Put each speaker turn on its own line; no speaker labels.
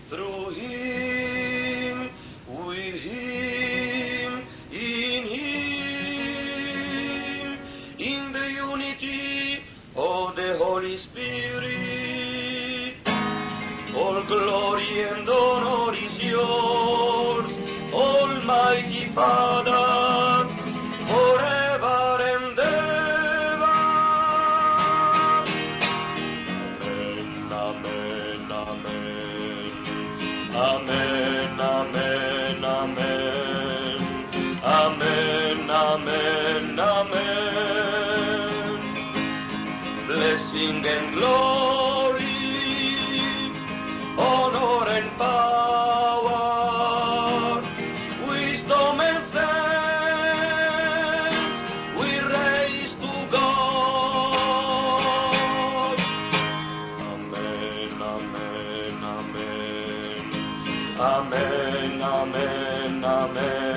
through Him, with Him, in the unity of the Holy Spirit. All glory and honor is yours, Almighty Father, forever and ever. Amen, amen, amen. Amen, amen, amen. Amen, amen, amen. Blessing and glory, honor and power, wisdom and thanks we raise to God. Amen, amen, amen. Amen, amen, amen.